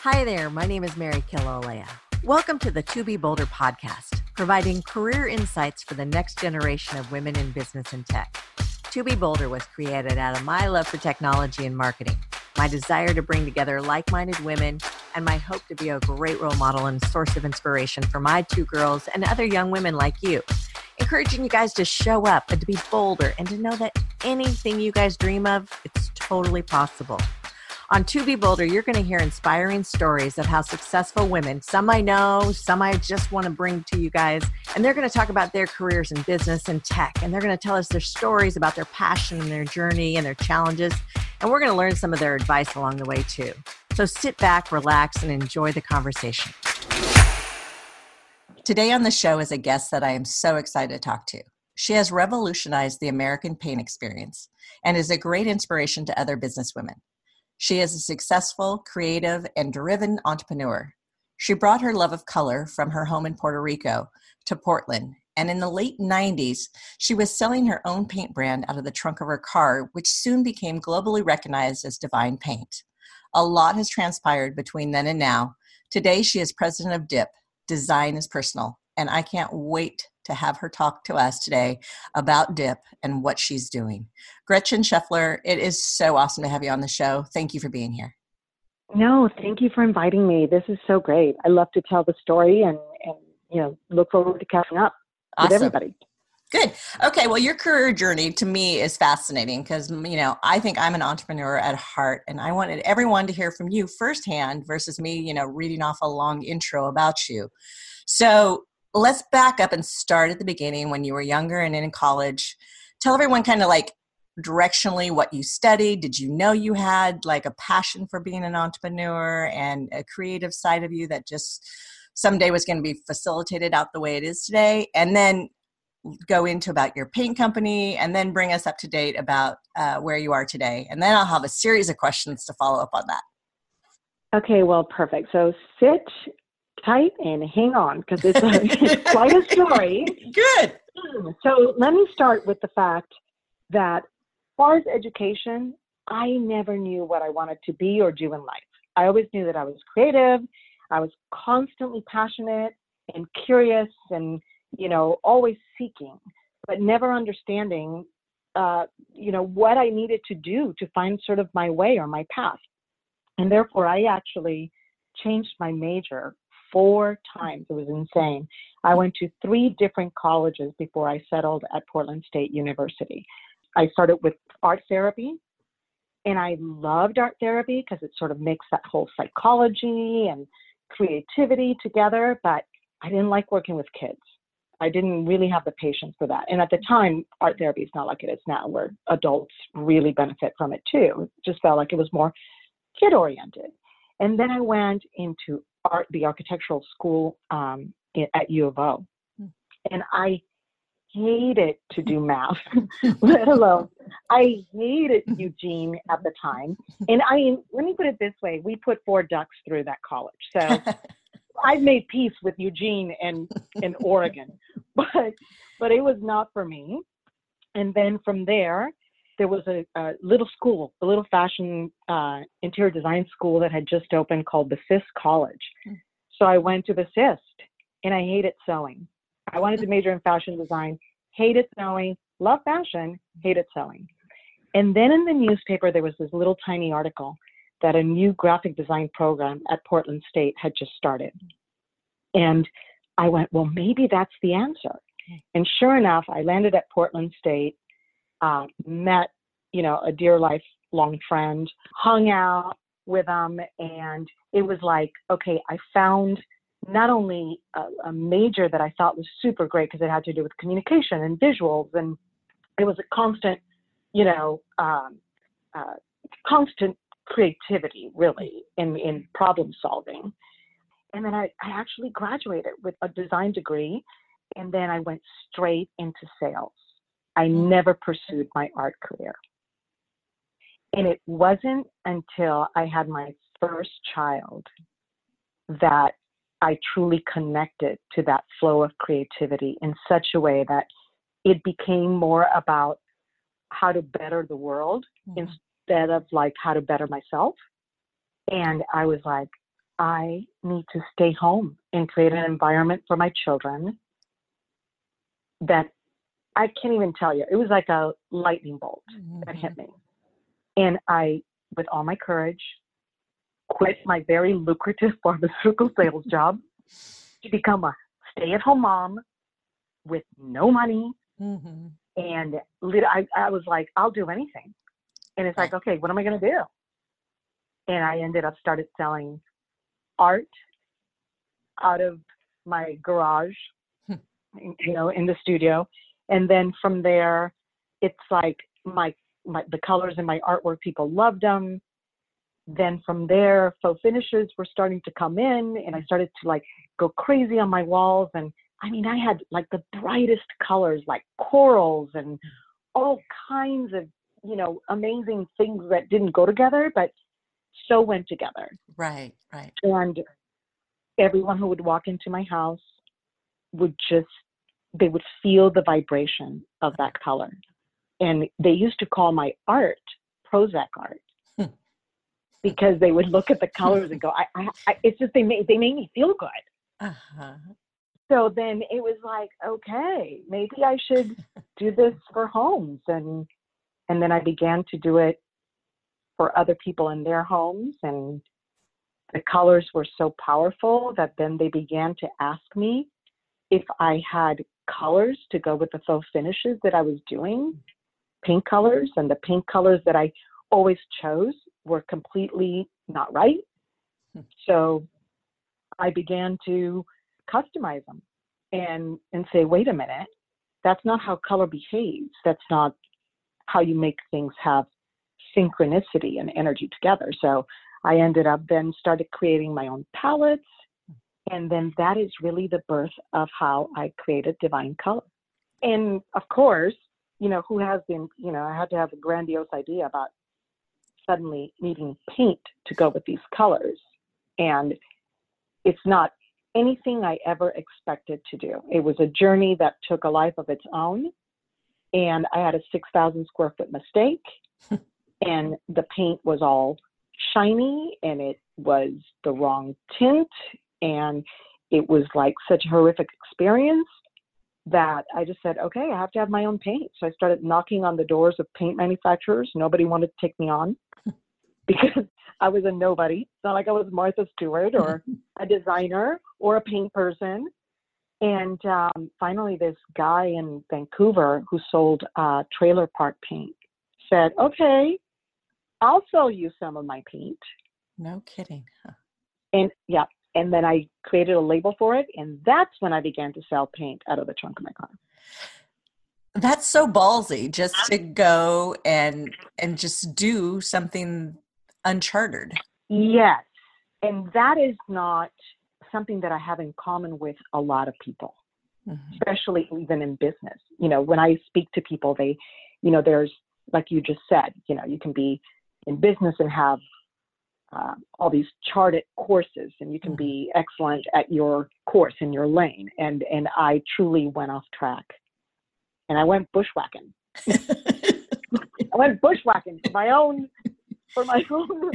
Hi there, my name is Mary Kilolea. Welcome to the To Be Bolder podcast, providing career insights for the next generation of women in business and tech. To Be Bolder was created out of my love for technology and marketing, my desire to bring together like-minded women, and my hope to be a great role model and source of inspiration for my two girls and other young women like you, encouraging you guys to show up and to be bolder and to know that anything you guys dream of, it's totally possible. On To Be Bolder, you're going to hear inspiring stories of how successful women, some I know, some I just want to bring to you guys, and they're going to talk about their careers in business and tech, and they're going to tell us their stories about their passion and their journey and their challenges, and we're going to learn some of their advice along the way too. So sit back, relax, and enjoy the conversation. Today on the show is a guest that I am so excited to talk to. She has revolutionized the American paint experience and is a great inspiration to other businesswomen. She is a successful, creative, and driven entrepreneur. She brought her love of color from her home in Puerto Rico to Portland, and in the late 90s, she was selling her own paint brand out of the trunk of her car, which soon became globally recognized as Divine Paint. A lot has transpired between then and now. Today, she is president of DIP, Design is Personal, and I can't wait to have her talk to us today about DIP and what she's doing. Gretchen Scheffler, it is so awesome to have you on the show. Thank you for being here. No, thank you for inviting me. This is so great. I love to tell the story and look forward to catching up with everybody. Good. Okay. Well, your career journey to me is fascinating because, I think I'm an entrepreneur at heart, and I wanted everyone to hear from you firsthand versus me, reading off a long intro about you. So let's back up and start at the beginning when you were younger and in college. Tell everyone kind of like directionally what you studied. Did you know you had like a passion for being an entrepreneur and a creative side of you that just someday was going to be facilitated out the way it is today? And then go into about your paint company and then bring us up to date about where you are today. And then I'll have a series of questions to follow up on that. Okay, well, perfect. So sit tight and hang on because it's quite a story. Good. So let me start with the fact that as far as education, I never knew what I wanted to be or do in life. I always knew that I was creative. I was constantly passionate and curious and, always seeking, but never understanding, what I needed to do to find sort of my way or my path. And therefore, I actually changed my major 4 times. It was insane. I went to 3 different colleges before I settled at Portland State University. I started with art therapy, and I loved art therapy because it sort of makes that whole psychology and creativity together, but I didn't like working with kids. I didn't really have the patience for that. And at the time, art therapy is not like it is now, where adults really benefit from it too. It just felt like it was more kid-oriented. And then I went into the architectural school at U of O. And I hated to do math, let alone, I hated Eugene at the time. And let me put it this way, we put 4 ducks through that college. So I've made peace with Eugene and Oregon, but it was not for me. And then from there was a little school, a little fashion interior design school that had just opened called the CIS College. So I went to the CIS, and I hated sewing. I wanted to major in fashion design, hated sewing, love fashion, hated sewing. And then in the newspaper, there was this little tiny article that a new graphic design program at Portland State had just started. And I went, well, maybe that's the answer. And sure enough, I landed at Portland State, met, a dear lifelong friend, hung out with them. And it was like, okay, I found not only a major that I thought was super great because it had to do with communication and visuals. And it was a constant, constant creativity really in problem solving. And then I actually graduated with a design degree, and then I went straight into sales. I never pursued my art career. And it wasn't until I had my first child that I truly connected to that flow of creativity in such a way that it became more about how to better the world instead of like how to better myself. And I was like, I need to stay home and create an environment for my children that I can't even tell you. It was like a lightning bolt that hit me. And I, with all my courage, quit my very lucrative pharmaceutical sales job to become a stay-at-home mom with no money. And I was like, I'll do anything. And it's like, okay, what am I going to do? And I started selling art out of my garage, in the studio. And then from there, it's like the colors in my artwork, people loved them. Then from there, faux finishes were starting to come in, and I started to like go crazy on my walls. And I mean, I had like the brightest colors, like corals and all kinds of, amazing things that didn't go together, but so went together. Right. And everyone who would walk into my house they would feel the vibration of that color. And they used to call my art Prozac art because they would look at the colors and go, it's just, they made me feel good. So then it was like, okay, maybe I should do this for homes. And then I began to do it for other people in their homes. And the colors were so powerful that then they began to ask me if I had colors to go with the faux finishes that I was doing, paint colors. And the paint colors that I always chose were completely not right. So I began to customize them and say, wait a minute, that's not how color behaves. That's not how you make things have synchronicity and energy together. So I ended up then started creating my own palettes. And then that is really the birth of how I created Divine Color. And of course, who has been, I had to have a grandiose idea about suddenly needing paint to go with these colors. And it's not anything I ever expected to do. It was a journey that took a life of its own. And I had a 6,000 square foot mistake. And the paint was all shiny and it was the wrong tint. And it was like such a horrific experience that I just said, okay, I have to have my own paint. So I started knocking on the doors of paint manufacturers. Nobody wanted to take me on because I was a nobody. It's not like I was Martha Stewart or a designer or a paint person. And finally, this guy in Vancouver who sold trailer park paint said, okay, I'll sell you some of my paint. No kidding. Huh. And then I created a label for it. And that's when I began to sell paint out of the trunk of my car. That's so ballsy, just to go and just do something unchartered. Yes. And that is not something that I have in common with a lot of people, especially even in business. When I speak to people, they, there's, like you just said, you can be in business and have all these charted courses, and you can be excellent at your course in your lane. And I truly went off track, and I went bushwhacking. I went bushwhacking for my own, for my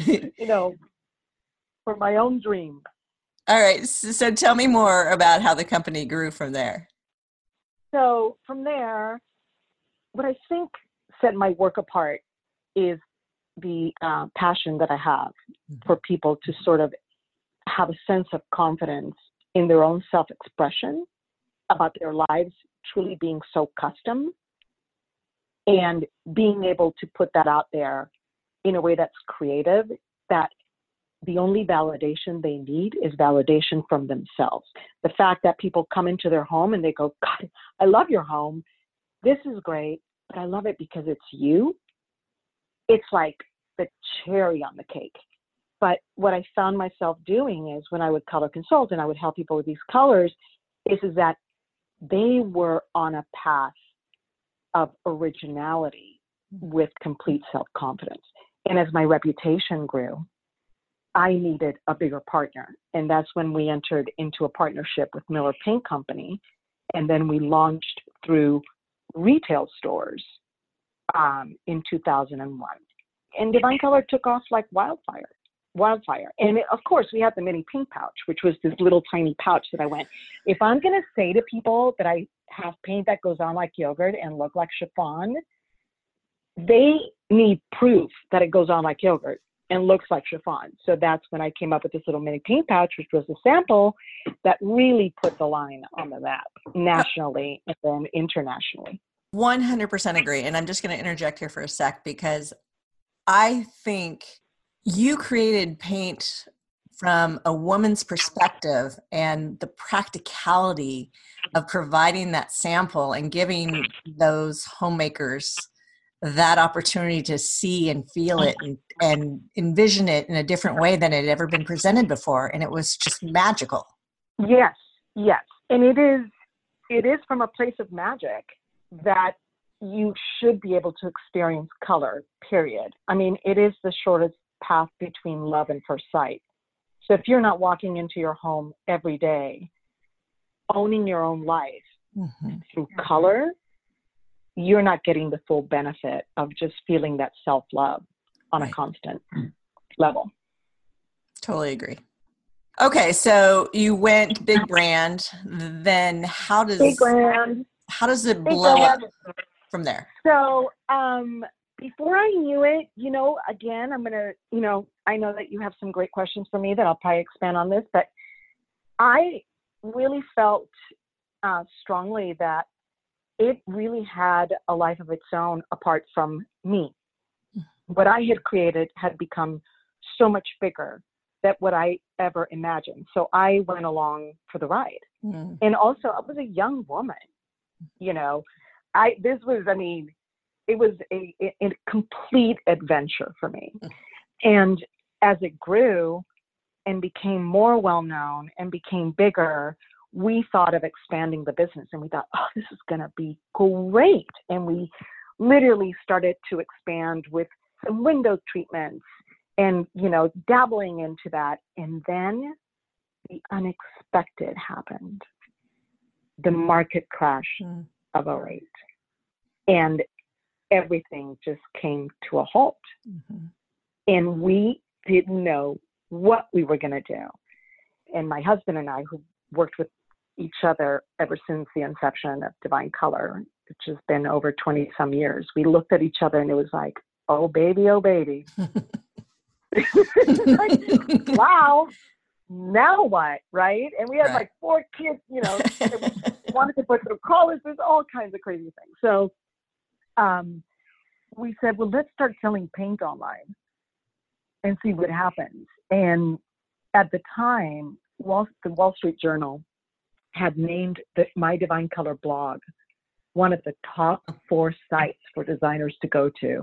own dream. All right. So tell me more about how the company grew from there. So from there, what I think set my work apart is the passion that I have for people to sort of have a sense of confidence in their own self-expression about their lives truly being so custom, and being able to put that out there in a way that's creative, that the only validation they need is validation from themselves. The fact that people come into their home and they go, God, I love your home. This is great, but I love it because it's you. It's like the cherry on the cake. But what I found myself doing is when I would color consult and I would help people with these colors is that they were on a path of originality with complete self-confidence. And as my reputation grew, I needed a bigger partner. And that's when we entered into a partnership with Miller Paint Company. And then we launched through retail stores in 2001. And Divine Color took off like wildfire. wildfire. And of course, we had the mini pink pouch, which was this little tiny pouch that I went, if I'm going to say to people that I have paint that goes on like yogurt and look like chiffon, they need proof that it goes on like yogurt and looks like chiffon. So that's when I came up with this little mini paint pouch, which was a sample that really put the line on the map nationally and then internationally. 100% agree. And I'm just going to interject here for a sec, because I think you created paint from a woman's perspective and the practicality of providing that sample and giving those homemakers that opportunity to see and feel it and envision it in a different way than it had ever been presented before. And it was just magical. Yes, yes. And it is from a place of magic that you should be able to experience color, period. I mean, it is the shortest path between love and first sight. So if you're not walking into your home every day, owning your own life through color, you're not getting the full benefit of just feeling that self-love on a constant level. Totally agree. Okay, so you went big brand. Then how does it blow up from there? So before I knew it, again, I'm gonna, I know that you have some great questions for me that I'll probably expand on this, but I really felt strongly that it really had a life of its own apart from me. What I had created had become so much bigger than what I ever imagined. So I went along for the ride. And also I was a young woman, it was a complete adventure for me. And as it grew and became more well-known and became bigger, we thought of expanding the business, and we thought, oh, this is going to be great. And we literally started to expand with some window treatments and, dabbling into that. And then the unexpected happened, the market crash of 2008. And everything just came to a halt. And we didn't know what we were going to do. And my husband and I, who worked with each other ever since the inception of Divine Color, which has been over 20 some years, we looked at each other and it was like, oh baby, oh baby. Like, wow, now what, right? And we had like 4 kids, wanted to put through college. There's all kinds of crazy things. So we said, well, let's start selling paint online and see what happens. And at the time, the Wall Street Journal had named my Divine Color blog one of the top 4 sites for designers to go to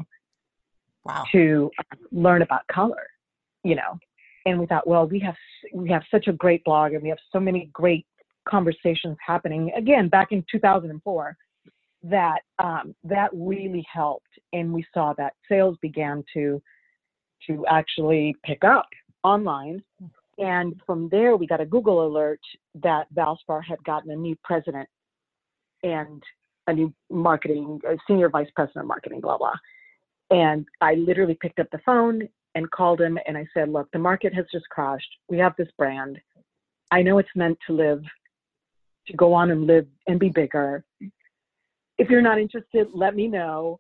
to learn about color, And we thought, well, we have such a great blog and we have so many great conversations happening, again, back in 2004, that that really helped. And we saw that sales began to actually pick up online. And from there, we got a Google alert that Valspar had gotten a new president and a new senior vice president of marketing, blah, blah. And I literally picked up the phone and called him and I said, look, the market has just crashed. We have this brand. I know it's meant to go on and live and be bigger. If you're not interested, let me know.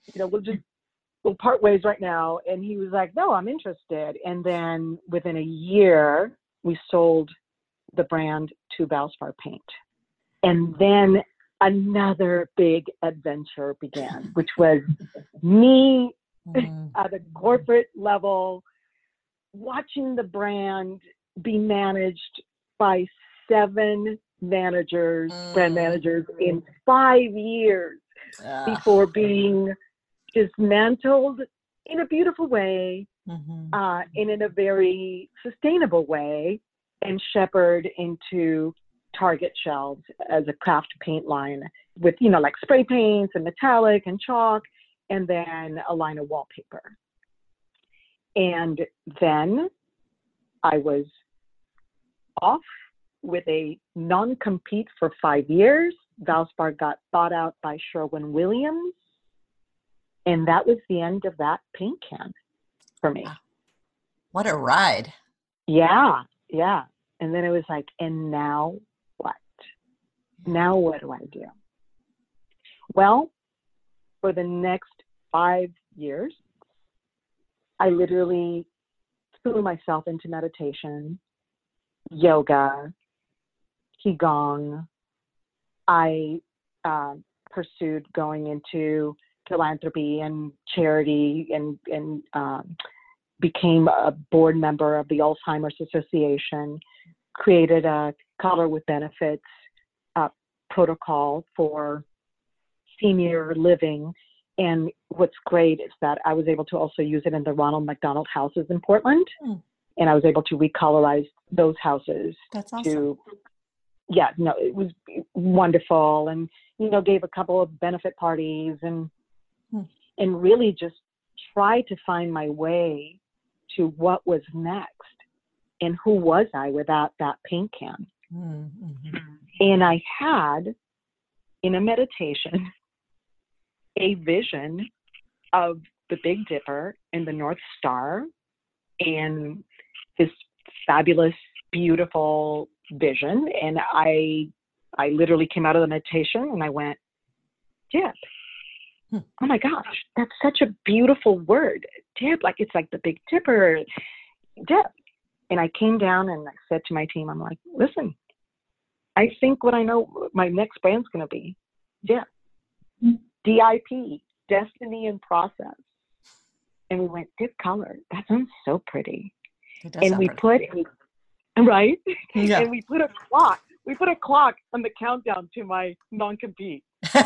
We'll part ways right now. And he was like, no, I'm interested. And then within a year, we sold the brand to Valspar Paint. And then another big adventure began, which was me at a corporate level, watching the brand be managed by 7 brand managers in 5 years before being dismantled in a beautiful way and in a very sustainable way and shepherded into Target shelves as a craft paint line with, like spray paints and metallic and chalk, and then a line of wallpaper. And then I was off with a non-compete for 5 years. Valspar got bought out by Sherwin-Williams. And that was the end of that paint can for me. What a ride. Yeah, yeah. And then it was like, and now what? Now what do I do? Well, for the next 5 years, I literally threw myself into meditation, yoga, qigong. I pursued going into philanthropy and charity, and became a board member of the Alzheimer's Association, created a Color with Benefits protocol for senior living. And what's great is that I was able to also use it in the Ronald McDonald houses in Portland. And I was able to recolorize those houses. That's awesome. It was wonderful. And, gave a couple of benefit parties and really just tried to find my way to what was next and who was I without that paint can. Mm-hmm. And I had, in a meditation, a vision of the Big Dipper and the North Star, and this fabulous, beautiful vision. And I literally came out of the meditation and I went, dip. Oh my gosh, that's such a beautiful word. Dip, like it's like the Big Dipper, dip. And I came down and I said to my team, I'm like, listen, I think what I know my next brand's going to be, dip. DIP, Destiny in Process. And we went, dip color. That sounds so pretty. And we put, right? Yeah. And we put a clock. We put a clock on the countdown to my non-compete.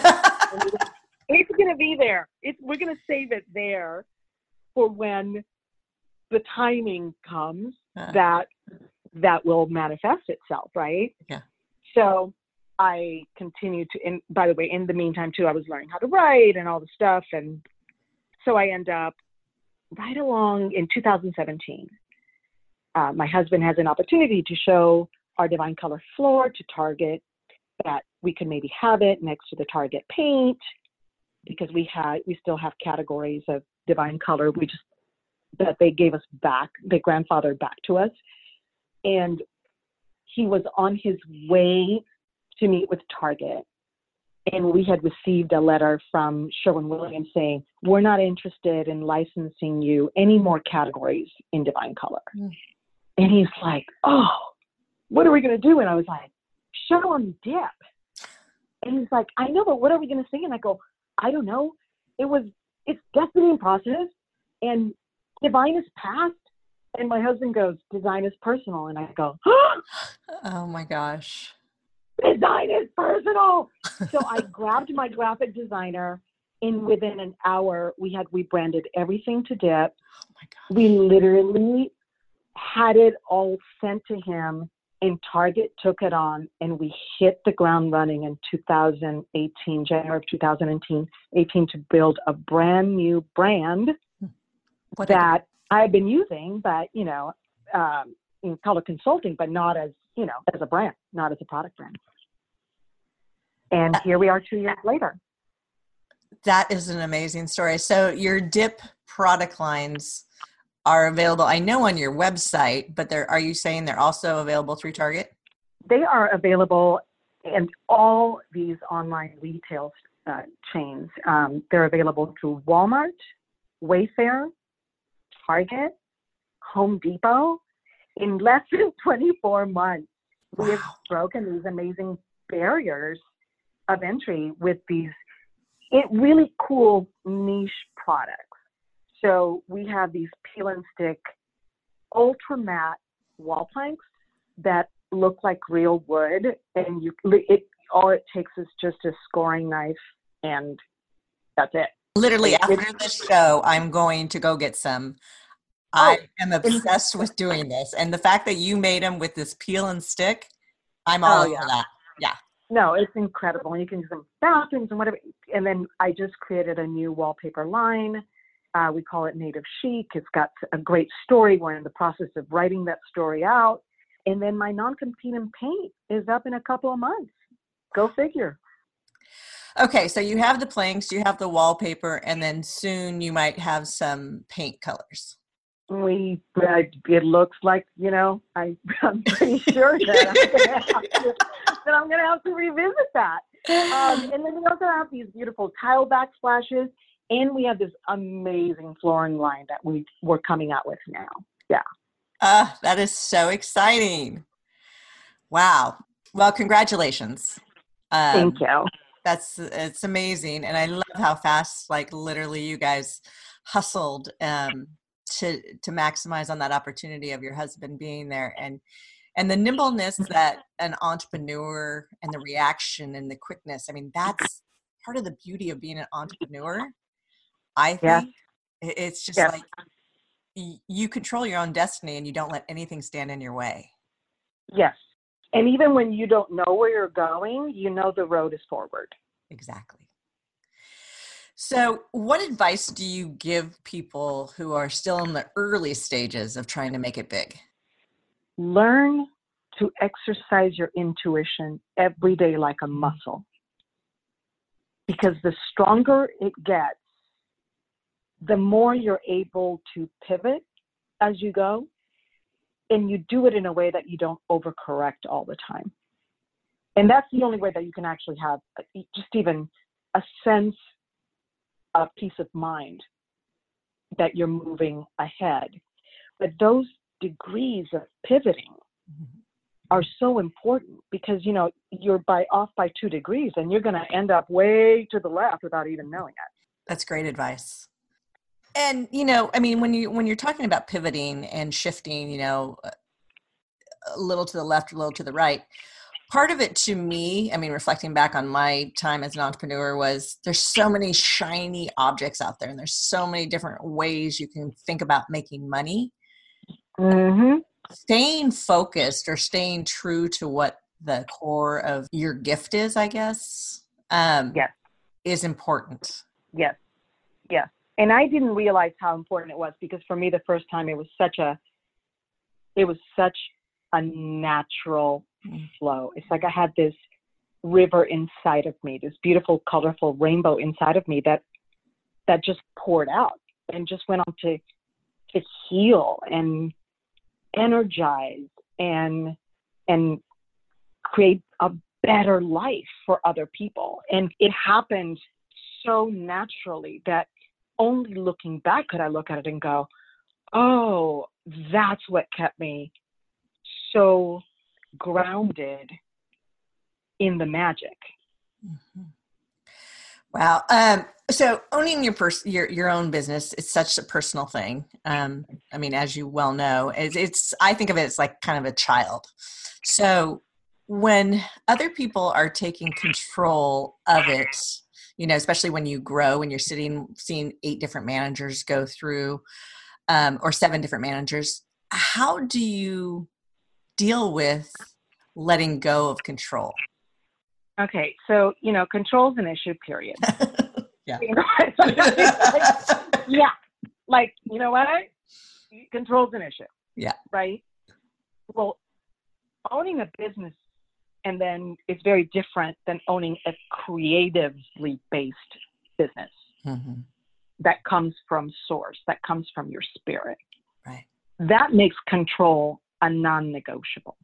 It's going to be there. We're going to save it there for when the timing comes that will manifest itself, right? Yeah. So I continued to, and by the way, in the meantime too, I was learning how to write and all the stuff. And so I end up right along in 2017. My husband has an opportunity to show our Divine Color floor to Target, that we could maybe have it next to the Target paint, because we still have categories of Divine Color. That they gave us back, they grandfathered back to us. And he was on his way to meet with Target. And we had received a letter from Sherwin-Williams saying, we're not interested in licensing you any more categories in Divine Color. And he's like, oh, what are we going to do? And I was like, show him dip. And he's like, I know, but what are we going to sing? And I go, I don't know. It's Destiny in Process and Divine is Past. And my husband goes, Design is Personal. And I go, oh my gosh. Design is personal. So I grabbed my graphic designer, and within an hour we had rebranded everything to dip. Oh my gosh. We literally had it all sent to him, and Target took it on, and we hit the ground running in 2018, January of 2018, to build a brand new brand that I've been using, but in color consulting, but not as as a brand, not as a product brand. And here we are 2 years later. That is an amazing story. So your dip product lines are available, I know, on your website, but are you saying they're also available through Target? They are available in all these online retail chains. They're available through Walmart, Wayfair, Target, Home Depot. In less than 24 months, we have broken these amazing barriers of entry with these really cool niche products. So we have these peel and stick ultra matte wall planks that look like real wood, and all it takes is just a scoring knife, and that's it. Literally, after the show, I'm going to go get some. I am obsessed with doing this. And the fact that you made them with this peel and stick, I'm all over that. Yeah. No, it's incredible. And you can use them in bathrooms and whatever. And then I just created a new wallpaper line. We call it Native Chic. It's got a great story. We're in the process of writing that story out. And then my non-compete in paint is up in a couple of months. Go figure. Okay, so you have the planks, you have the wallpaper, and then soon you might have some paint colors. It looks like, I'm pretty sure that I'm going to have to revisit that. And then we also have these beautiful tile backsplashes, and we have this amazing flooring line that we're coming out with now. Yeah. That is so exciting. Wow. Well, congratulations. Thank you. It's amazing. And I love how fast, like literally you guys hustled to maximize on that opportunity of your husband being there, and the nimbleness that an entrepreneur, and the reaction and the quickness. I mean, that's part of the beauty of being an entrepreneur. I think it's just like you control your own destiny and you don't let anything stand in your way. Yes. And even when you don't know where you're going, the road is forward. Exactly. So what advice do you give people who are still in the early stages of trying to make it big? Learn to exercise your intuition every day like a muscle. Because the stronger it gets, the more you're able to pivot as you go. And you do it in a way that you don't overcorrect all the time. And that's the only way that you can actually have just even a sense of peace of mind that you're moving ahead. But those degrees of pivoting are so important because, you're off by 2 degrees and you're going to end up way to the left without even knowing it. That's great advice. And, when you're talking about pivoting and shifting, a little to the left, a little to the right, part of it to me, reflecting back on my time as an entrepreneur, was there's so many shiny objects out there and there's so many different ways you can think about making money. Mm-hmm. Staying focused or staying true to what the core of your gift is, I guess, is important. Yes. Yes. And I didn't realize how important it was because for me, the first time it was such a natural flow. It's like I had this river inside of me, this beautiful, colorful rainbow inside of me that just poured out and just went on to heal and energize and create a better life for other people. And it happened so naturally that only looking back could I look at it and go, oh, that's what kept me so grounded in the magic. Mm-hmm. Wow. So owning your own business, it's such a personal thing. As you well know, I think of it as like kind of a child. So when other people are taking control of it, especially when you grow and you're seeing 8 different managers go through, or 7 different managers, how do you deal with letting go of control? Okay. So, control's an issue, period. Yeah. Yeah. Like, you know what? Control's an issue. Yeah. Right? Well, owning a business and then it's very different than owning a creatively based business that comes from source, that comes from your spirit. Right. That makes control a non-negotiable.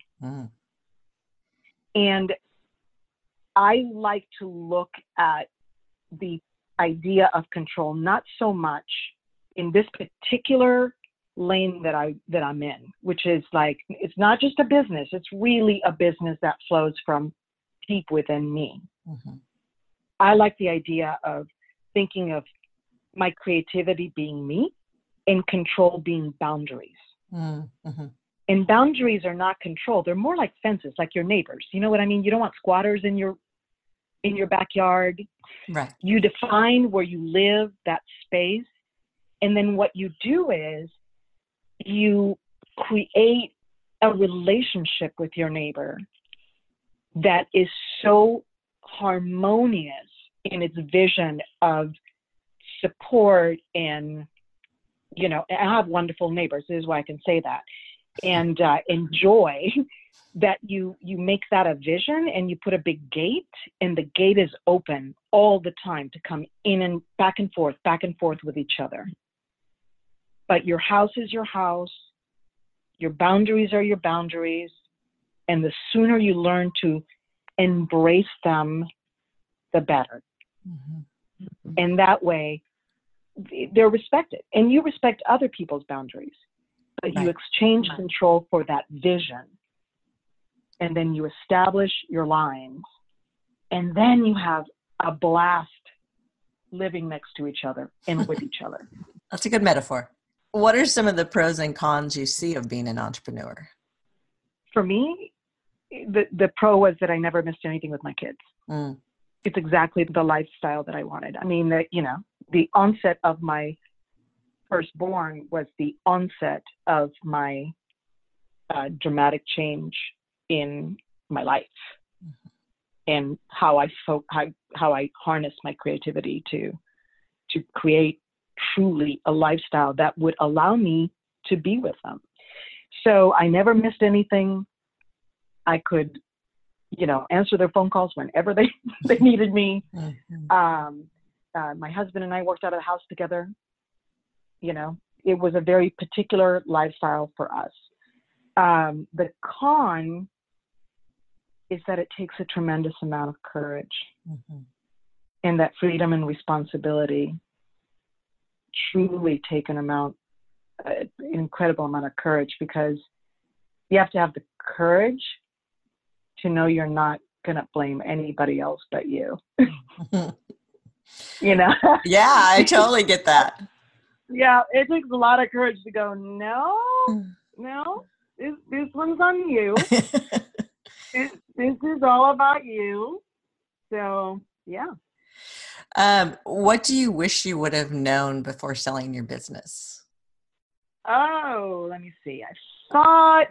And I like to look at the idea of control, not so much in this particular lane that I'm in, which is like, it's not just a business. It's really a business that flows from deep within me. I like the idea of thinking of my creativity being me and control being boundaries. And boundaries are not control. They're more like fences, like your neighbors. You know what I mean? You don't want squatters in your backyard. Right. You define where you live, that space. And then what you do is you create a relationship with your neighbor that is so harmonious in its vision of support and, I have wonderful neighbors. This is why I can say that. And enjoy that you make that a vision and you put a big gate and the gate is open all the time to come in and back and forth with each other. but your house is your house. Your boundaries are your boundaries. And the sooner you learn to embrace them, the better. Mm-hmm. And that way, they're respected. And you respect other people's boundaries. But you exchange control for that vision. And then you establish your lines. And then you have a blast living next to each other and with each other. That's a good metaphor. What are some of the pros and cons you see of being an entrepreneur? For me, the pro was that I never missed anything with my kids. Mm. It's exactly the lifestyle that I wanted. I mean, the onset of my firstborn was the onset of my dramatic change in my life, and how I harnessed my creativity to create truly a lifestyle that would allow me to be with them. So I never missed anything. I could, answer their phone calls whenever they needed me. Mm-hmm. My husband and I worked out of the house together. It was a very particular lifestyle for us. The con is that it takes a tremendous amount of courage, mm-hmm. and that freedom and responsibility truly take an incredible amount of courage, because you have to have the courage to know you're not going to blame anybody else but you. Yeah, I totally get that. Yeah, it takes a lot of courage to go, no, this one's on you. This is all about you. So, yeah. What do you wish you would have known before selling your business? Oh, let me see. I thought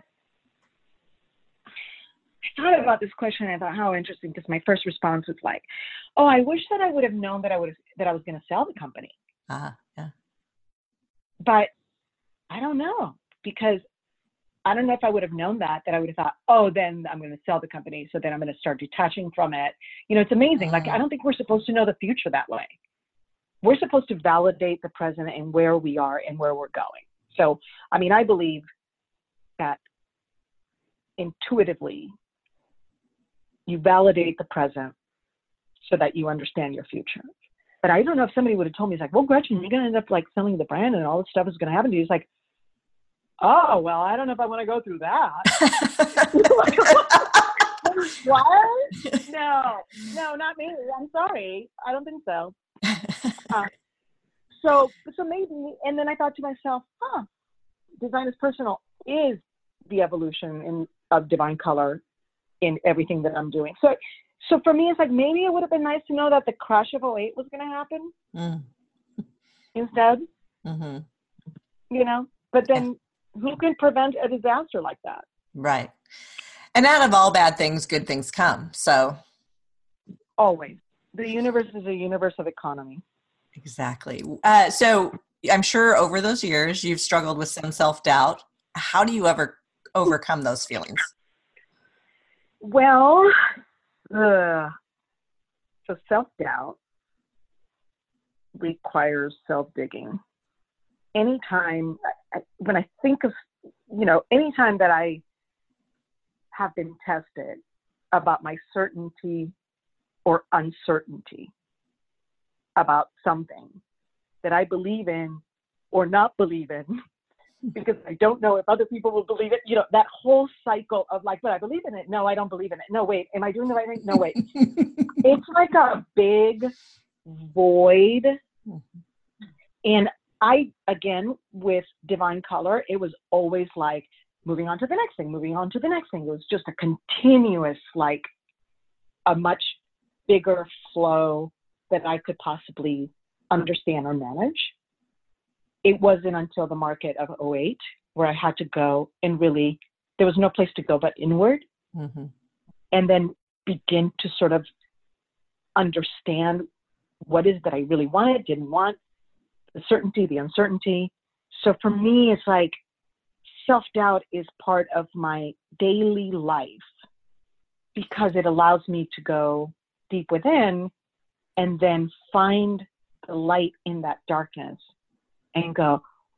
about this question, and I thought, how interesting, because my first response was like, oh, I wish that I would have known that I was going to sell the company. Yeah. But I don't know, because I don't know if I would have known that I would have thought, oh, then I'm going to sell the company, so then I'm going to start detaching from it. It's amazing. Like, I don't think we're supposed to know the future that way. We're supposed to validate the present and where we are and where we're going. So, I mean, I believe that intuitively you validate the present so that you understand your future. But I don't know if somebody would have told me, it's like, well, Gretchen, you're going to end up like selling the brand and all this stuff is going to happen to you. It's like, oh, well, I don't know if I want to go through that. What? No, not me. I'm sorry. I don't think so. So maybe, and then I thought to myself, Design is Personal is the evolution of Divine Color in everything that I'm doing. So for me, it's like, maybe it would have been nice to know that the crash of '08 was going to happen instead, mm-hmm. But then who can prevent a disaster like that? Right. And out of all bad things, good things come. So always. The universe is a universe of economy. Exactly. So I'm sure over those years, you've struggled with some self-doubt. How do you ever overcome those feelings? Well, so self-doubt requires self-digging. Anytime, when I think of, anytime that I have been tested about my certainty or uncertainty about something that I believe in or not believe in, because I don't know if other people will believe it, that whole cycle of like, but I believe in it. No, I don't believe in it. No, wait, am I doing the right thing? No, wait. It's like a big void. And I, again, with Divine Color, it was always like moving on to the next thing, moving on to the next thing. It was just a continuous, like a much bigger flow that I could possibly understand or manage. It wasn't until the market of '08 where I had to go and really, there was no place to go but inward, and then begin to sort of understand what is that I really wanted, didn't want, the certainty, the uncertainty. So for me, it's like self-doubt is part of my daily life because it allows me to go deep within and then find the light in that darkness and go,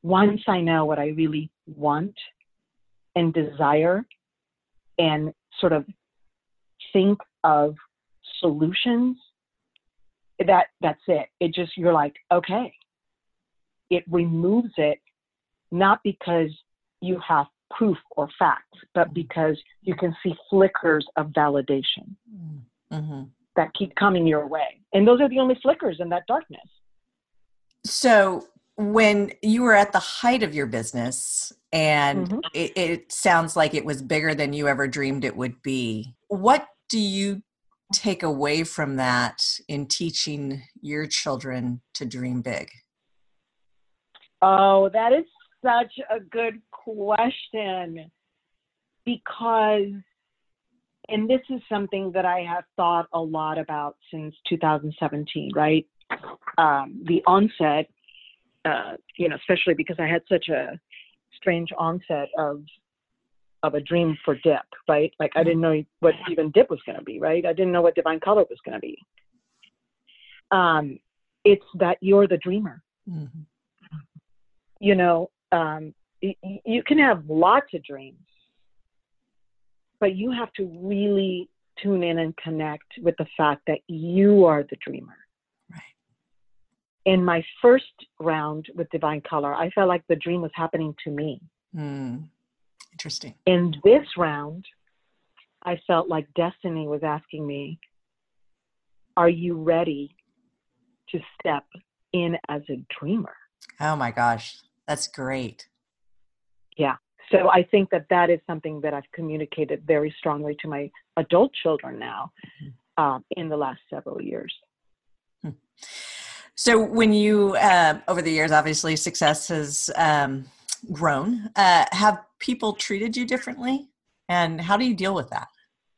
once I know what I really want and desire and sort of think of solutions, that's it. It just, you're like, okay. It removes it, not because you have proof or facts, but because you can see flickers of validation that keep coming your way. And those are the only flickers in that darkness. So when you were at the height of your business and it sounds like it was bigger than you ever dreamed it would be, what do you take away from that in teaching your children to dream big? Oh, that is such a good question, because, and this is something that I have thought a lot about since 2017, right? The onset, especially because I had such a strange onset of a dream for dip, right? Like I didn't know what even dip was going to be, right? I didn't know what divine color was going to be. It's that you're the dreamer. Mm-hmm. You can have lots of dreams, but you have to really tune in and connect with the fact that you are the dreamer. Right. In my first round with Divine Color, I felt like the dream was happening to me. Interesting. In this round, I felt like destiny was asking me, are you ready to step in as a dreamer? Oh my gosh, that's great. Yeah. So I think that is something that I've communicated very strongly to my adult children now in the last several years. So when you, over the years, obviously success has grown. Have people treated you differently? And how do you deal with that?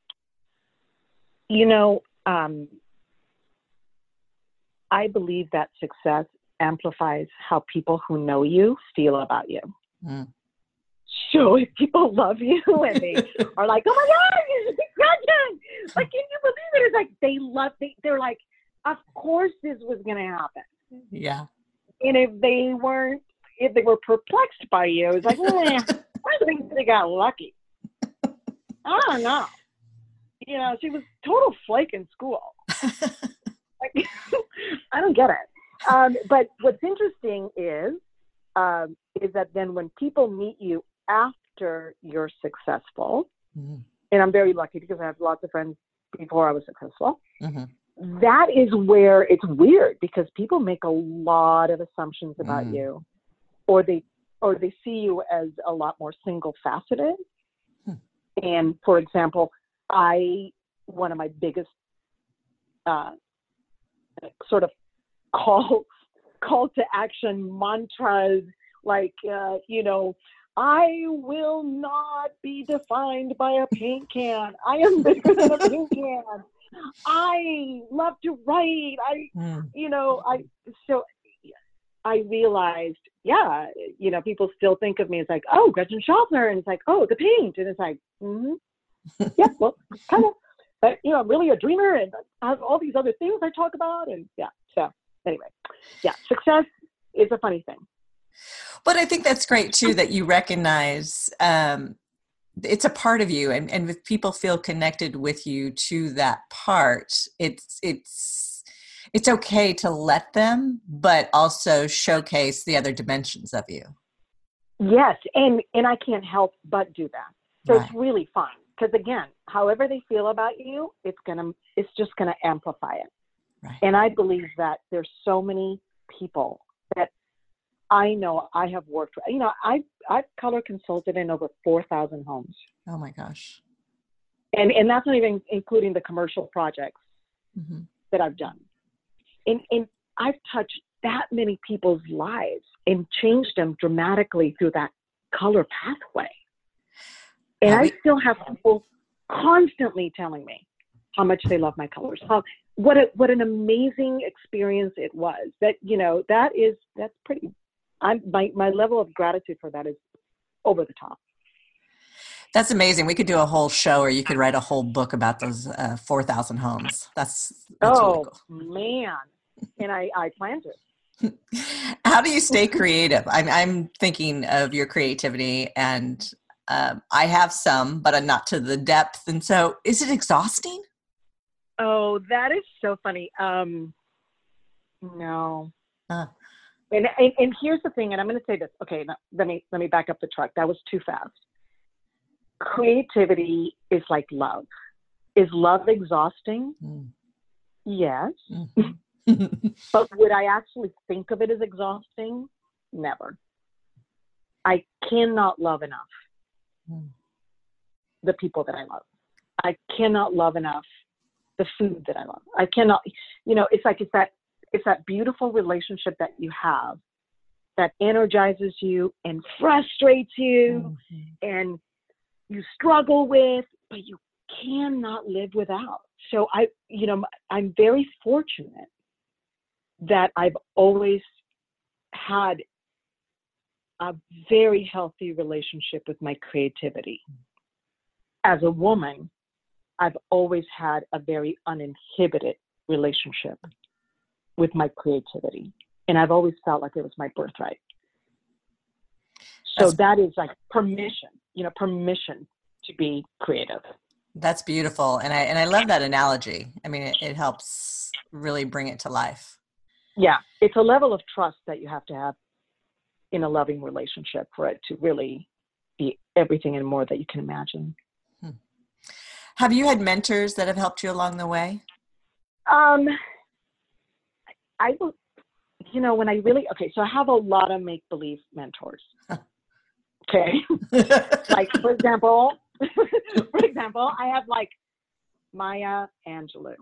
I believe that success amplifies how people who know you feel about you. So if people love you and they are like, oh my God, you're Gretchen! Like, can you believe it? It's like they're like, of course this was going to happen. Yeah. And if they were perplexed by you, it's like, I think they got lucky. I don't know. She was total flake in school. Like, I don't get it. But what's interesting is that then when people meet you after you're successful, and I'm very lucky because I have lots of friends before I was successful, that is where it's weird because people make a lot of assumptions about you, or they see you as a lot more single faceted. And for example, one of my biggest sort of call to action mantras, like, I will not be defined by a paint can. I am bigger than a paint can. I love to write. So I realized, people still think of me as like, oh, Gretchen Schaffner. And it's like, oh, the paint. And it's like, yeah, well, kind of, but, I'm really a dreamer and I have all these other things I talk about. And so anyway, success is a funny thing. But I think that's great too, that you recognize it's a part of you, and if people feel connected with you to that part, it's okay to let them, but also showcase the other dimensions of you. Yes, and I can't help but do that. So Right. It's really fun because again, however they feel about you, it's just gonna amplify it. Right. And I believe that there's so many people that I know I have worked with. I've color consulted in over 4,000 homes. Oh my gosh. And that's not even including the commercial projects that I've done. And I've touched that many people's lives and changed them dramatically through that color pathway. And I still have people constantly telling me how much they love my colors. What an amazing experience it was. That's pretty. My level of gratitude for that is over the top. That's amazing. We could do a whole show, or you could write a whole book about those 4,000 homes. That's really cool. Man. And I plan to. How do you stay creative? I'm thinking of your creativity, and I have some, but I'm not to the depth. And so, is it exhausting? Oh, that is so funny. No. Uh, And here's the thing, and I'm going to say this. Okay, now, let me back up the truck. That was too fast. Creativity is like love. Is love exhausting? Yes. But would I actually think of it as exhausting? Never. I cannot love enough the people that I love. I cannot love enough the food that I love. I cannot, it's that beautiful relationship that you have that energizes you and frustrates you and you struggle with, but you cannot live without. So I'm very fortunate that I've always had a very healthy relationship with my creativity. As a woman, I've always had a very uninhibited relationship with my creativity. And I've always felt like it was my birthright. So that is like permission to be creative. That's beautiful. And I love that analogy. I mean, it helps really bring it to life. Yeah. It's a level of trust that you have to have in a loving relationship for it to really be everything and more that you can imagine. Have you had mentors that have helped you along the way? I will, so I have a lot of make-believe mentors. Okay. Like, for example, I have like Maya Angelou,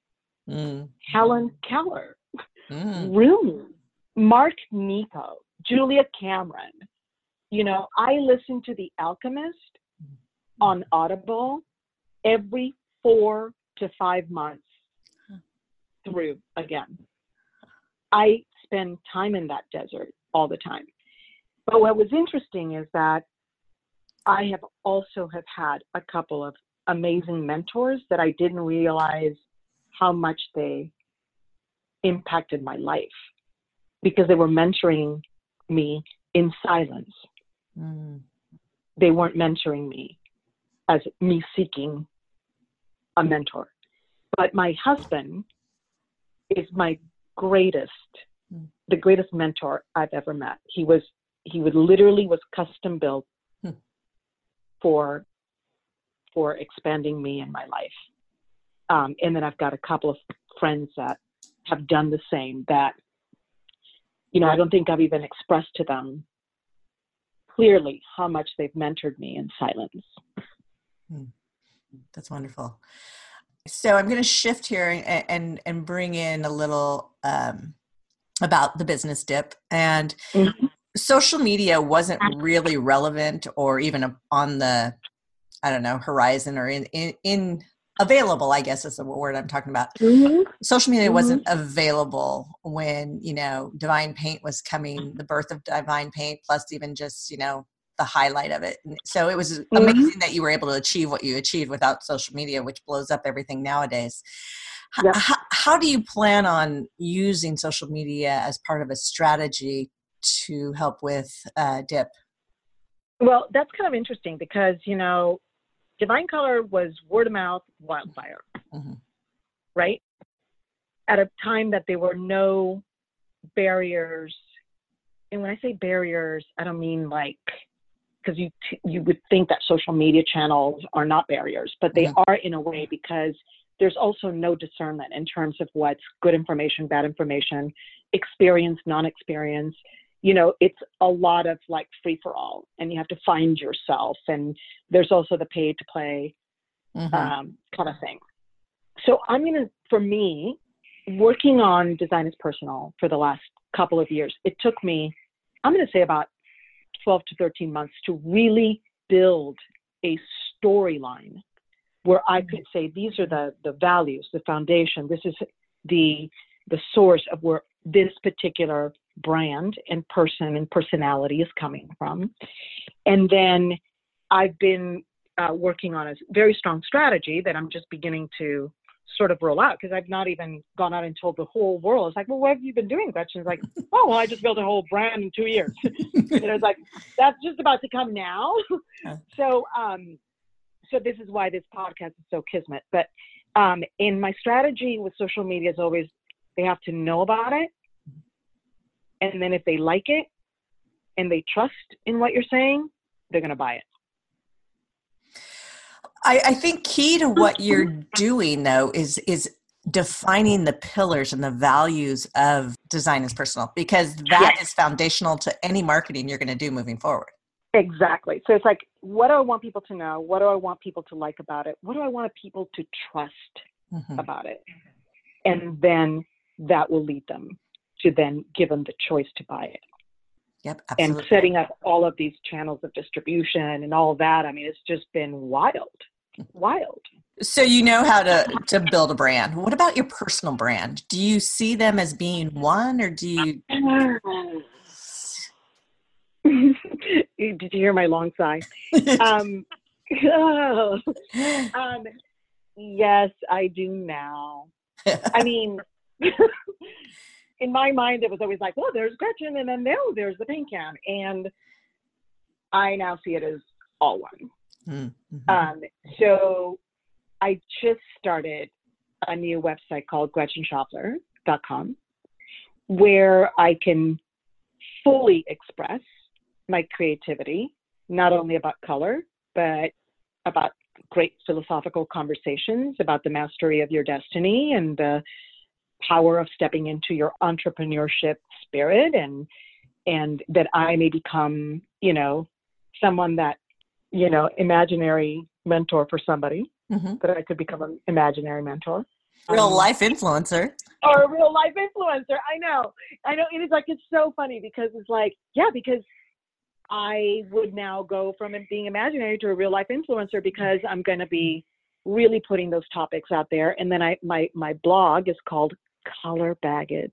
Helen Keller, Rumi, Mark Nepo, Julia Cameron. I listen to The Alchemist on Audible every 4 to 5 months through again. I spend time in that desert all the time. But what was interesting is that I have also had a couple of amazing mentors that I didn't realize how much they impacted my life because they were mentoring me in silence. They weren't mentoring me as me seeking a mentor. But my husband is the greatest mentor I've ever met. He literally was custom built for expanding me in my life. And then I've got a couple of friends that have done the same that, I don't think I've even expressed to them clearly how much they've mentored me in silence. That's wonderful. So I'm going to shift here and bring in a little about the business dip. And social media wasn't really relevant or even on the, horizon or in available, I guess is the word I'm talking about. Social media wasn't available when, Divine Paint was coming, the birth of Divine Paint, plus even just, the highlight of it. And so it was amazing that you were able to achieve what you achieved without social media, which blows up everything nowadays. Yep. How do you plan on using social media as part of a strategy to help with DIP? Well, that's kind of interesting because, Divine Color was word of mouth wildfire, right? At a time that there were no barriers. And when I say barriers, I don't mean like, because you would think that social media channels are not barriers, but they are in a way because there's also no discernment in terms of what's good information, bad information, experience, non-experience. It's a lot of like free for all, and you have to find yourself. And there's also the pay to play kind of thing. So for me, working on Design is Personal for the last couple of years, it took me, I'm going to say about 12 to 13 months to really build a storyline where I could say, these are the values, the foundation. This is the source of where this particular brand and person and personality is coming from. And then I've been working on a very strong strategy that I'm just beginning to sort of roll out, because I've not even gone out and told the whole world. It's like, well, what have you been doing, Gretchen? It's like, oh, well, I just built a whole brand in 2 years. It's like, that's just about to come now. So this is why this podcast is so kismet. But in my strategy with social media is always, they have to know about it. And then if they like it and they trust in what you're saying, they're going to buy it. I think key to what you're doing, though, is defining the pillars and the values of Design is Personal, because that is foundational to any marketing you're going to do moving forward. Exactly. So it's like, what do I want people to know? What do I want people to like about it? What do I want people to trust about it? And then that will lead them to then give them the choice to buy it. Yep, absolutely. And setting up all of these channels of distribution and all that. I mean, it's just been wild. So you know how to build a brand. What about your personal brand? Do you see them as being one, or do you? Did you hear my long sigh? Yes, I do now. I mean, in my mind, it was always like, well, there's Gretchen, and then there's the Paint Can. And I now see it as all one. So I just started a new website called GretchenSchaffler.com, where I can fully express my creativity, not only about color, but about great philosophical conversations about the mastery of your destiny and the power of stepping into your entrepreneurship spirit, and that I may become, someone that, imaginary mentor for somebody, that I could become an imaginary mentor. Real life influencer. Or a real life influencer. I know. It is like, it's so funny because it's like, because I would now go from it being imaginary to a real life influencer, because I'm going to be really putting those topics out there. And then my blog is called Color Baggage.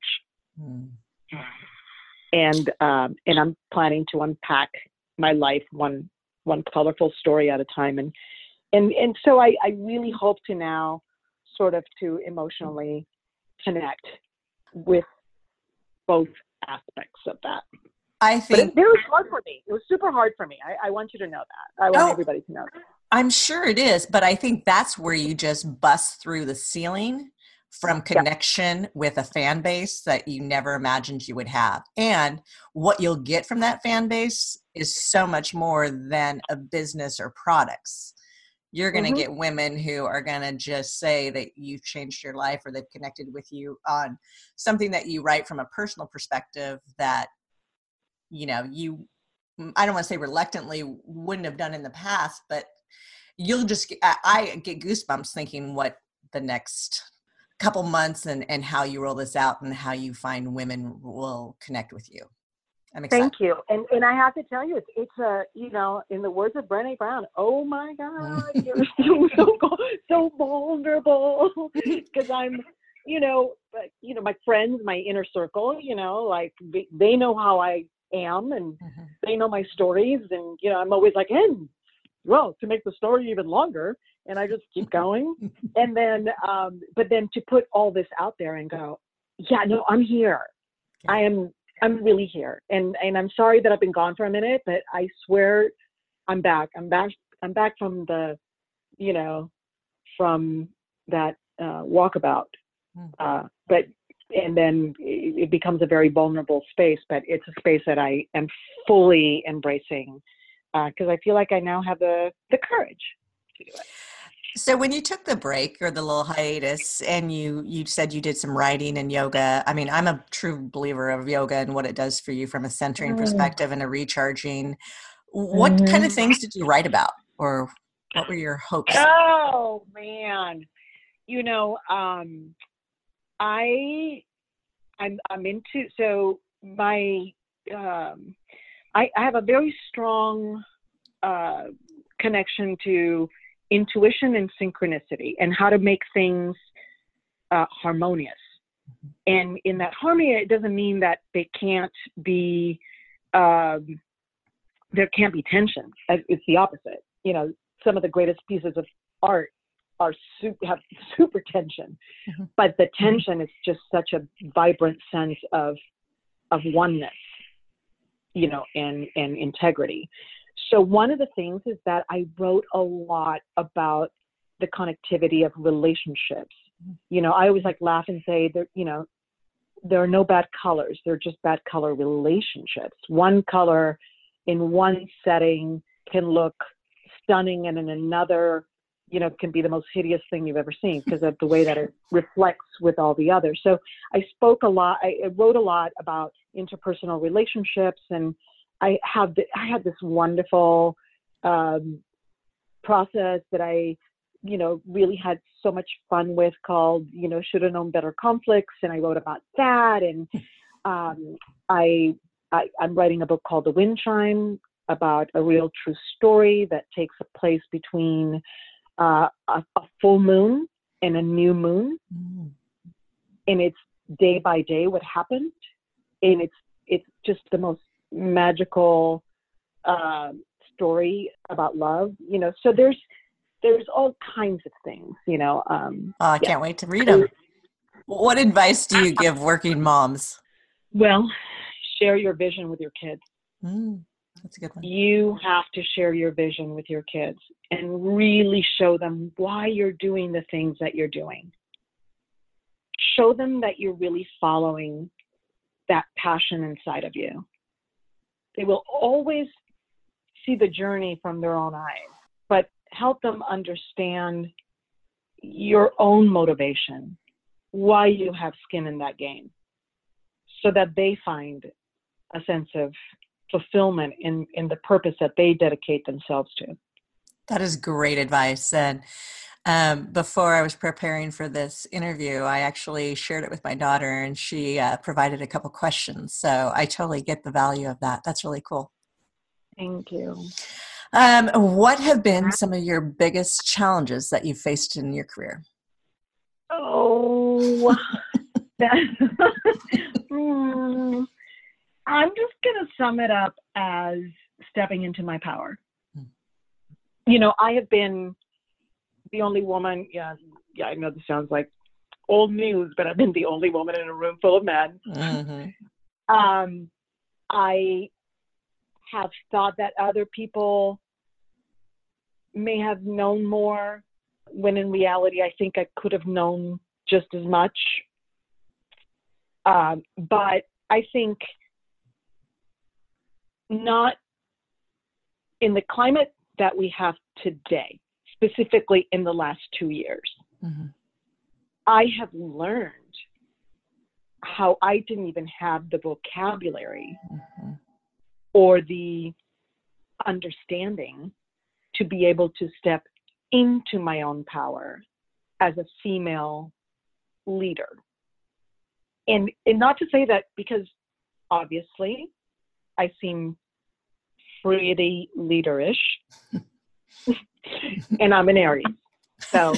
And I'm planning to unpack my life one colorful story at a time. And so I really hope to now sort of to emotionally connect with both aspects of that. I think it was hard for me. It was super hard for me. I want you to know that. I want everybody to know that. I'm sure it is, but I think that's where you just bust through the ceiling from connection with a fan base that you never imagined you would have. And what you'll get from that fan base is so much more than a business or products. You're going to get women who are going to just say that you've changed your life, or they've connected with you on something that you write from a personal perspective that, I don't want to say reluctantly wouldn't have done in the past, but you'll just, I get goosebumps thinking what the next couple months and how you roll this out and how you find women will connect with you. I'm excited. Thank you. And I have to tell you, it's a, in the words of Brené Brown, oh my God, you're so vulnerable, because I'm, my friends, my inner circle, like they know how I am, and they know my stories, and, I'm always like, well, to make the story even longer, and I just keep going. And then, but then to put all this out there and go, I'm here. I'm really here. And I'm sorry that I've been gone for a minute, but I swear I'm back. I'm back from the, from that walkabout. And then it becomes a very vulnerable space, but it's a space that I am fully embracing, because I feel like I now have the courage to do it. So when you took the break or the little hiatus, and you said you did some writing and yoga, I mean, I'm a true believer of yoga and what it does for you from a centering perspective and a recharging. What kind of things did you write about, or what were your hopes? Oh man, I'm into, so my I have a very strong connection to intuition and synchronicity, and how to make things harmonious. And in that harmony, it doesn't mean that they can't be, there can't be tension. It's the opposite. Some of the greatest pieces of art have super tension, but the tension is just such a vibrant sense of oneness, and integrity. So one of the things is that I wrote a lot about the connectivity of relationships. I always laugh and say that, there are no bad colors. They're just bad color relationships. One color in one setting can look stunning, and in another, can be the most hideous thing you've ever seen because of the way that it reflects with all the others. So I wrote a lot about interpersonal relationships, and I had this wonderful process that I, really had so much fun with called, Should Have Known Better Conflicts. And I wrote about that. And I'm writing a book called The Wind Chime about a real true story that takes place between a full moon and a new moon. And it's day by day what happened. And it's just the most magical story about love, so there's all kinds of things, I can't wait to read them. What advice do you give working moms? Well, share your vision with your kids. That's a good one. You have to share your vision with your kids and really show them why you're doing the things that you're doing. Show them that you're really following that passion inside of you. They will always see the journey from their own eyes, but help them understand your own motivation, why you have skin in that game, so that they find a sense of fulfillment in the purpose that they dedicate themselves to. That is great advice. And before I was preparing for this interview, I actually shared it with my daughter, and she provided a couple questions. So I totally get the value of that. That's really cool. Thank you. What have been some of your biggest challenges that you've faced in your career? Oh, I'm just going to sum it up as stepping into my power. I have been the only woman. Yeah, I know this sounds like old news, but I've been the only woman in a room full of men. I have thought that other people may have known more, when in reality, I think I could have known just as much. But I think not in the climate that we have today, specifically in the last 2 years. I have learned how I didn't even have the vocabulary or the understanding to be able to step into my own power as a female leader. And not to say that, because obviously I seem pretty leaderish and I'm an Aries. So,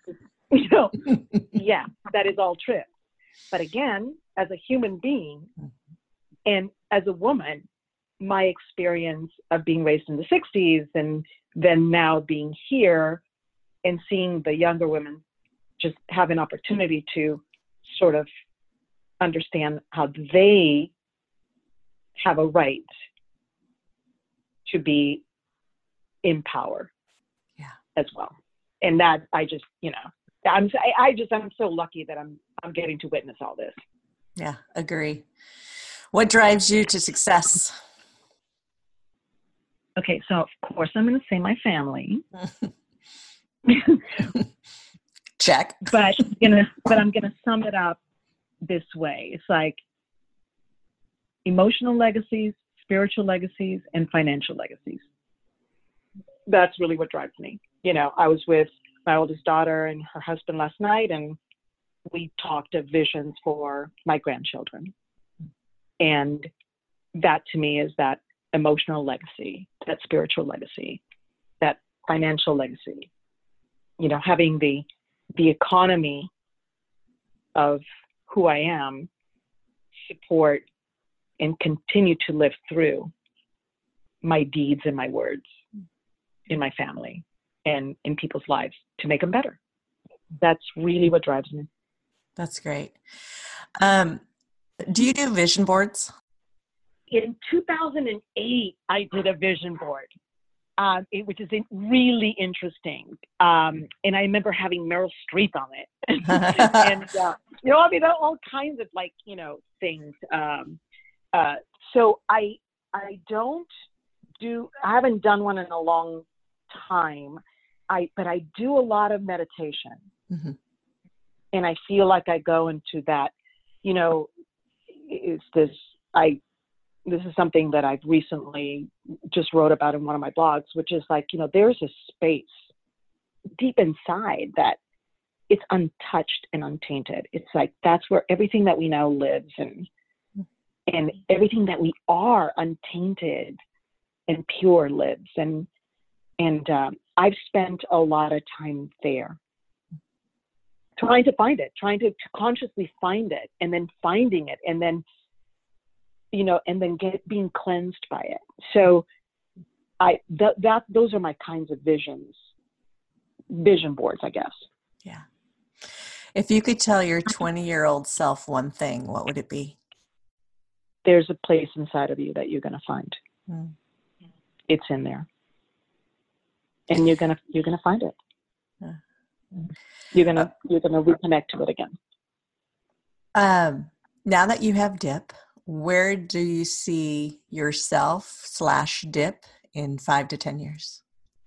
yeah, that is all true. But again, as a human being and as a woman, my experience of being raised in the 60s and then now being here and seeing the younger women just have an opportunity to sort of understand how they have a right to be in power as well. And that I just, I'm so lucky that I'm getting to witness all this. Yeah, agree. What drives you to success? Okay, so of course I'm going to say my family. Check. But I'm going to sum it up this way. It's like emotional legacies, spiritual legacies, and financial legacies. That's really what drives me. I was with my oldest daughter and her husband last night, and we talked of visions for my grandchildren. And that to me is that emotional legacy, that spiritual legacy, that financial legacy. Having the economy of who I am support and continue to live through my deeds and my words in my family and in people's lives to make them better. That's really what drives me. That's great. Do you do vision boards? In 2008, I did a vision board, which is really interesting. And I remember having Meryl Streep on it. And, I mean, there are all kinds of things. So I haven't done one in a long time. But I do a lot of meditation. Mm-hmm. And I feel like I go into that, this is something that I've recently just wrote about in one of my blogs, which is there's a space deep inside that it's untouched and untainted. It's that's where everything that we know lives, and everything that we are untainted and pure lives. And I've spent a lot of time there trying to find it, trying to consciously find it, and then finding it, and then being cleansed by it. So those are my kinds of vision boards, I guess. Yeah. If you could tell your 20-year-old self one thing, what would it be? There's a place inside of you that you're going to find. Mm. It's in there. And you're gonna find it. Yeah. You're gonna reconnect to it again. Now that you have DIP, where do you see yourself/DIP in 5 to 10 years?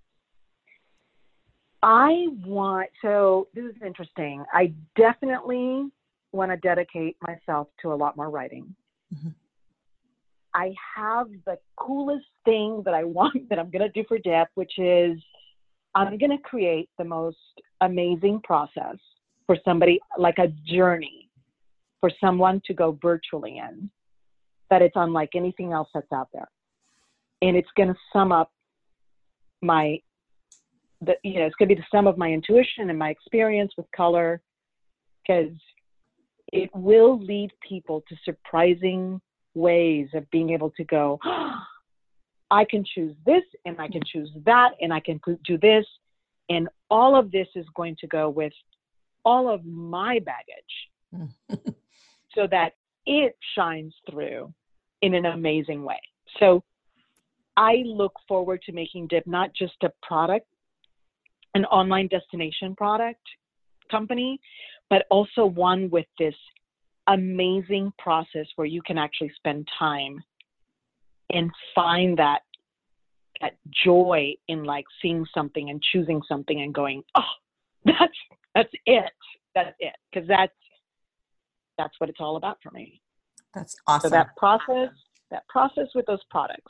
So this is interesting. I definitely want to dedicate myself to a lot more writing. Mm-hmm. I have the coolest thing that I'm going to do for DIP, which is I'm going to create the most amazing process for somebody, like a journey for someone to go virtually in, that it's unlike anything else that's out there. And it's going to sum up it's going to be the sum of my intuition and my experience with color, because it will lead people to surprising ways of being able to go, I can choose this, and I can choose that, and I can do this. And all of this is going to go with all of my baggage so that it shines through in an amazing way. So I look forward to making DIP not just a product, an online destination product company, but also one with this amazing process where you can actually spend time and find that joy in seeing something and choosing something and going, oh, that's it. Because that's what it's all about for me. That's awesome. So that process with those products.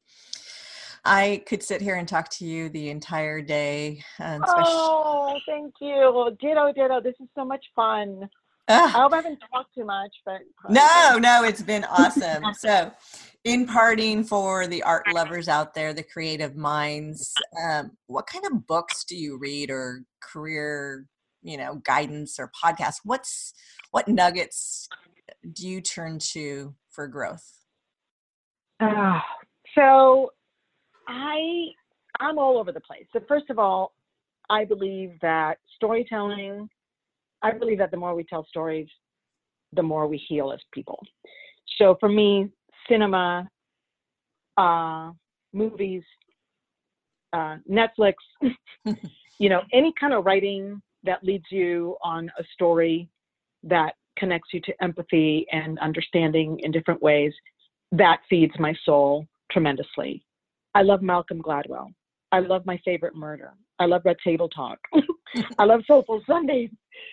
I could sit here and talk to you the entire day. Oh, thank you. Ditto. This is so much fun. I hope I haven't talked too much, but no, it's been awesome. So, in parting for the art lovers out there, the creative minds, what kind of books do you read, or career, guidance or podcasts? What nuggets do you turn to for growth? So I'm all over the place. So first of all, I believe that storytelling. I believe that the more we tell stories, the more we heal as people. So for me, cinema, movies, Netflix, any kind of writing that leads you on a story that connects you to empathy and understanding in different ways, that feeds my soul tremendously. I love Malcolm Gladwell. I love My Favorite Murder. I love Red Table Talk. I love Soulful Sundays.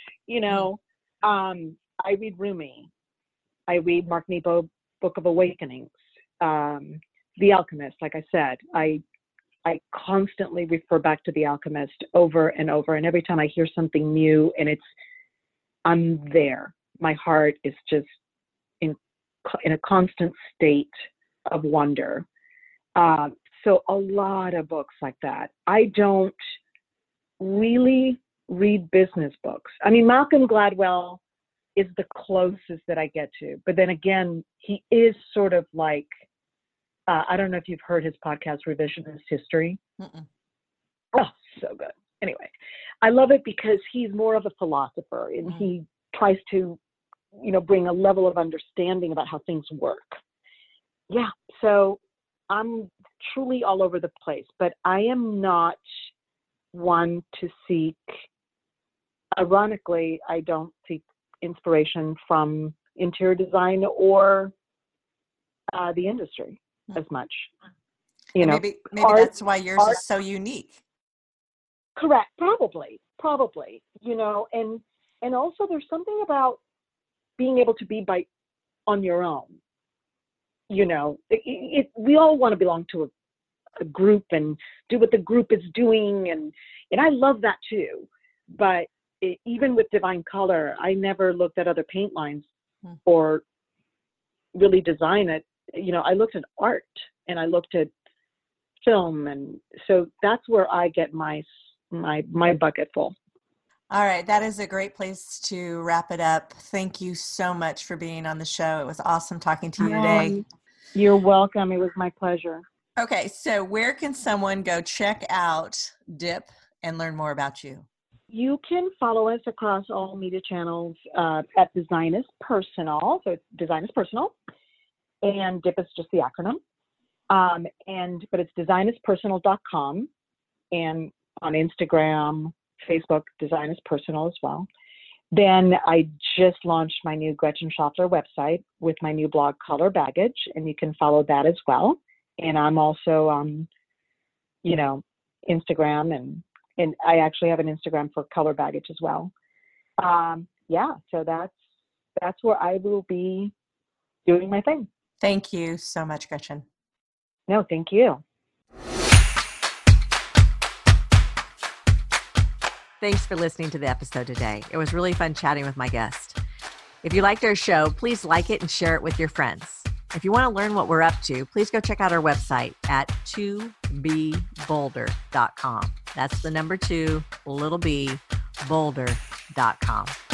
I read Rumi. I read Mark Nepo, Book of Awakenings. The Alchemist, like I said, I constantly refer back to The Alchemist over and over. And every time I hear something new and I'm there, my heart is just in a constant state of wonder. So a lot of books like that. I don't really read business books. I mean, Malcolm Gladwell is the closest that I get to. But then again, he is sort of like, I don't know if you've heard his podcast, Revisionist History. Mm-mm. Oh, so good. Anyway, I love it because he's more of a philosopher, and he tries to, bring a level of understanding about how things work. Yeah. So I'm truly all over the place, but I am not one to seek, ironically, I don't seek inspiration from interior design or the industry as much. Maybe that's why yours is so unique. Correct. Probably, and also there's something about being able to be on your own. We all want to belong to a group and do what the group is doing. And I love that too. But even with Divine Color, I never looked at other paint lines or really design it. I looked at art and I looked at film. And so that's where I get my bucket full. All right. That is a great place to wrap it up. Thank you so much for being on the show. It was awesome talking to you today. You're welcome. It was my pleasure. Okay. So where can someone go check out DIP and learn more about you? You can follow us across all media channels at Design is Personal. So it's Design is Personal. And DIP is just the acronym. But it's designispersonal.com, and on Instagram, Facebook, Design is Personal as well. Then I just launched my new Gretchen Schaffler website with my new blog, Color Baggage, and you can follow that as well. And I'm also on, Instagram, and I actually have an Instagram for Color Baggage as well. So that's where I will be doing my thing. Thank you so much, Gretchen. No, thank you. Thanks for listening to the episode today. It was really fun chatting with my guest. If you liked our show, please like it and share it with your friends. If you want to learn what we're up to, please go check out our website at 2bboulder.com. That's the number 2, little b, boulder.com.